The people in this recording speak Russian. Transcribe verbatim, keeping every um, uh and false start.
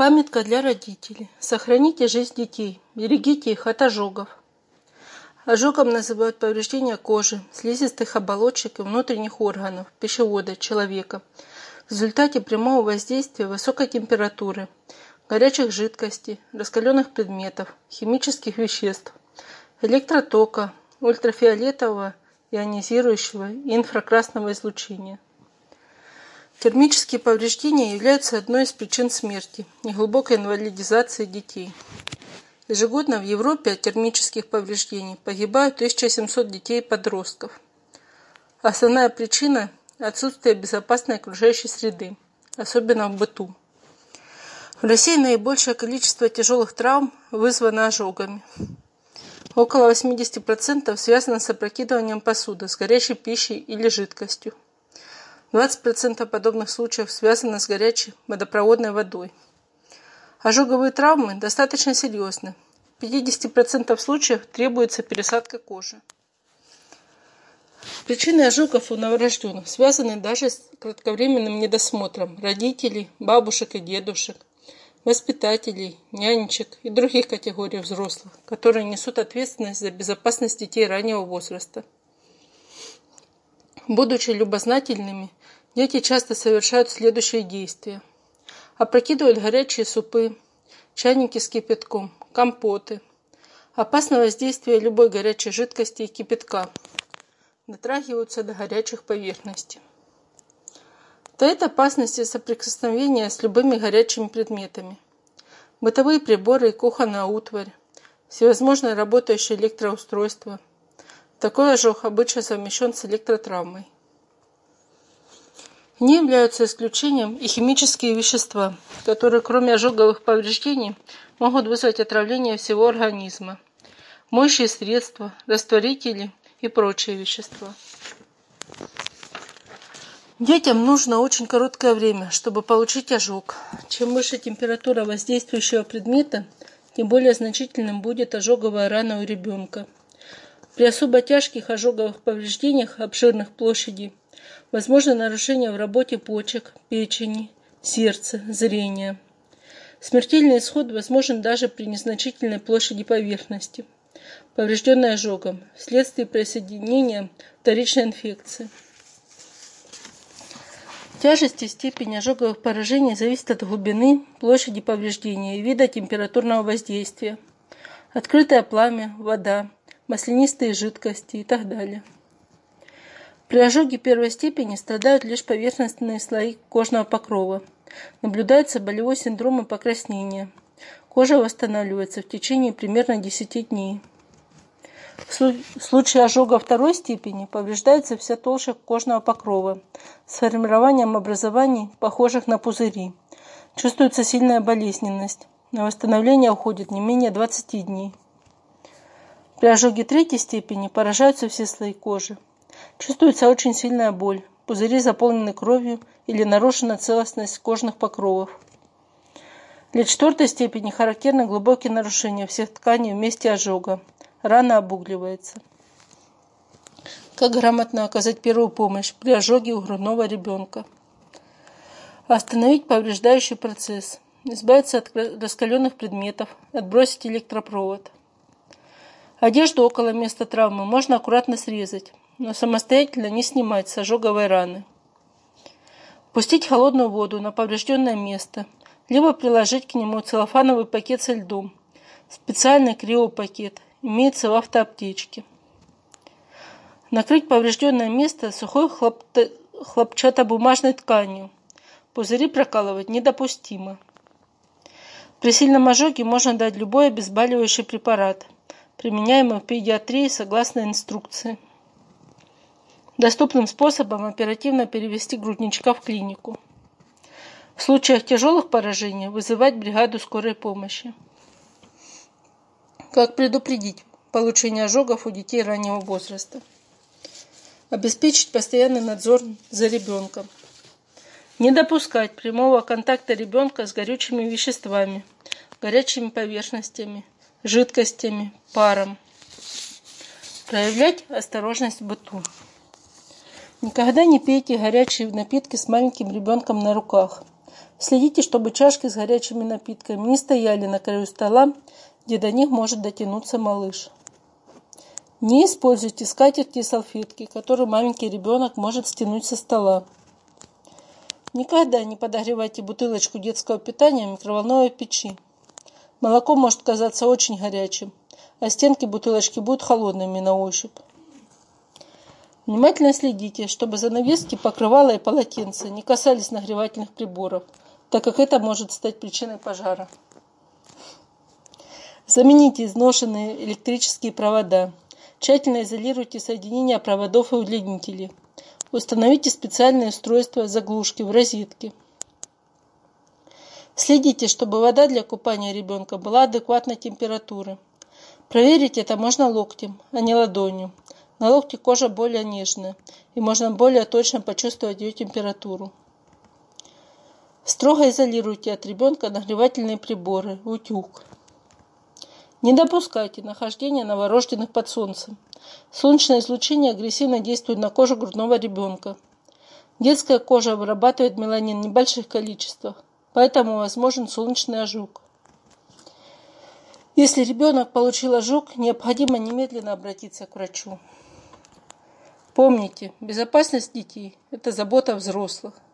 Памятка для родителей. Сохраните жизнь детей. Берегите их от ожогов. Ожогом называют повреждение кожи, слизистых оболочек и внутренних органов, пищевода человека в результате прямого воздействия высокой температуры, горячих жидкостей, раскаленных предметов, химических веществ, электротока, ультрафиолетового, ионизирующего и инфракрасного излучения. Термические повреждения являются одной из причин смерти и глубокой инвалидизации детей. Ежегодно в Европе от термических повреждений погибают тысяча семьсот детей и подростков. Основная причина – отсутствие безопасной окружающей среды, особенно в быту. В России наибольшее количество тяжелых травм вызвано ожогами. Около восемьдесят процентов связано с опрокидыванием посуды с горячей пищей или жидкостью. двадцать процентов подобных случаев связано с горячей водопроводной водой. Ожоговые травмы достаточно серьезны. В пятидесяти процентах случаев требуется пересадка кожи. Причины ожогов у новорожденных связаны даже с кратковременным недосмотром родителей, бабушек и дедушек, воспитателей, нянечек и других категорий взрослых, которые несут ответственность за безопасность детей раннего возраста. Будучи любознательными, дети часто совершают следующие действия. Опрокидывают горячие супы, чайники с кипятком, компоты. Опасно воздействие любой горячей жидкости и кипятка. Дотрагиваются до горячих поверхностей. Таит опасности соприкосновения с любыми горячими предметами. Бытовые приборы и кухонная утварь, всевозможные работающие электроустройства. Такой ожог обычно совмещен с электротравмой. Не являются исключением и химические вещества, которые, кроме ожоговых повреждений, могут вызвать отравление всего организма, моющие средства, растворители и прочие вещества. Детям нужно очень короткое время, чтобы получить ожог. Чем выше температура воздействующего предмета, тем более значительным будет ожоговая рана у ребенка. При особо тяжких ожоговых повреждениях обширных площадей возможно нарушение в работе почек, печени, сердца, зрения. Смертельный исход возможен даже при незначительной площади поверхности, поврежденной ожогом, вследствие присоединения вторичной инфекции. Тяжесть и степень ожоговых поражений зависит от глубины, площади повреждения и вида температурного воздействия. Открытое пламя, вода, маслянистые жидкости и так далее. При ожоге первой степени страдают лишь поверхностные слои кожного покрова. Наблюдается болевой синдром и покраснение. Кожа восстанавливается в течение примерно десяти дней. В случае ожога второй степени повреждается вся толща кожного покрова с формированием образований, похожих на пузыри. Чувствуется сильная болезненность. На восстановление уходит не менее двадцати дней. При ожоге третьей степени поражаются все слои кожи. Чувствуется очень сильная боль, пузыри заполнены кровью или нарушена целостность кожных покровов. Для четвертой степени характерны глубокие нарушения всех тканей в месте ожога. Рана обугливается. Как грамотно оказать первую помощь при ожоге у грудного ребенка? Остановить повреждающий процесс, избавиться от раскаленных предметов, отбросить электропровод. Одежду около места травмы можно аккуратно срезать, но самостоятельно не снимать с ожоговой раны. Пустить холодную воду на поврежденное место, либо приложить к нему целлофановый пакет со льдом. Специальный криопакет имеется в автоаптечке. Накрыть поврежденное место сухой хлопто... хлопчатобумажной тканью. Пузыри прокалывать недопустимо. При сильном ожоге можно дать любой обезболивающий препарат, применяемый в педиатрии согласно инструкции. Доступным способом оперативно перевести грудничка в клинику. В случаях тяжелых поражений вызывать бригаду скорой помощи. Как предупредить получение ожогов у детей раннего возраста? Обеспечить постоянный надзор за ребенком. Не допускать прямого контакта ребенка с горючими веществами, горячими поверхностями, жидкостями, паром. Проявлять осторожность в быту. Никогда не пейте горячие напитки с маленьким ребенком на руках. Следите, чтобы чашки с горячими напитками не стояли на краю стола, где до них может дотянуться малыш. Не используйте скатерти и салфетки, которые маленький ребенок может стянуть со стола. Никогда не подогревайте бутылочку детского питания в микроволновой печи. Молоко может казаться очень горячим, а стенки бутылочки будут холодными на ощупь. Внимательно следите, чтобы занавески, покрывала и полотенца не касались нагревательных приборов, так как это может стать причиной пожара. Замените изношенные электрические провода. Тщательно изолируйте соединения проводов и удлинителей. Установите специальные устройства заглушки в розетке. Следите, чтобы вода для купания ребенка была адекватной температуры. Проверить это можно локтем, а не ладонью. На локте кожа более нежная, и можно более точно почувствовать ее температуру. Строго изолируйте от ребенка нагревательные приборы, утюг. Не допускайте нахождения новорожденных под солнцем. Солнечное излучение агрессивно действует на кожу грудного ребенка. Детская кожа вырабатывает меланин в небольших количествах, поэтому возможен солнечный ожог. Если ребенок получил ожог, необходимо немедленно обратиться к врачу. Помните, безопасность детей – это забота взрослых.